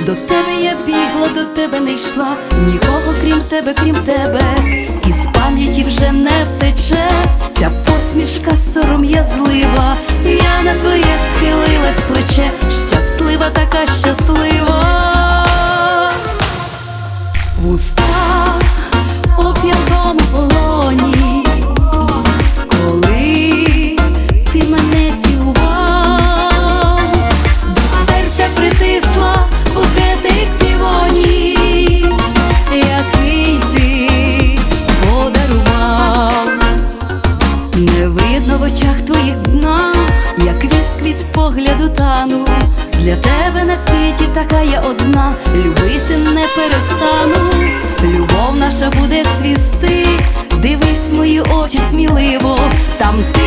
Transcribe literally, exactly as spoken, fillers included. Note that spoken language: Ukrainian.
До тебе я бігла, до тебе не йшла, нікого крім тебе, крім тебе. Із пам'яті вже не втече ця посмішка сором'язлива. Я на твоє схилилась плече, щаслива, така щаслива. В устах у п'янкому полоні, коли ти мене цілував, до серця притисла букетик півоній, який ти подарував. Не видно в очах твоїх дна, як віск від погляду тану. Для тебе на світі така я одна, любити не перестану. Любов наша буде цвісти, дивись в мої очі сміливо, там ти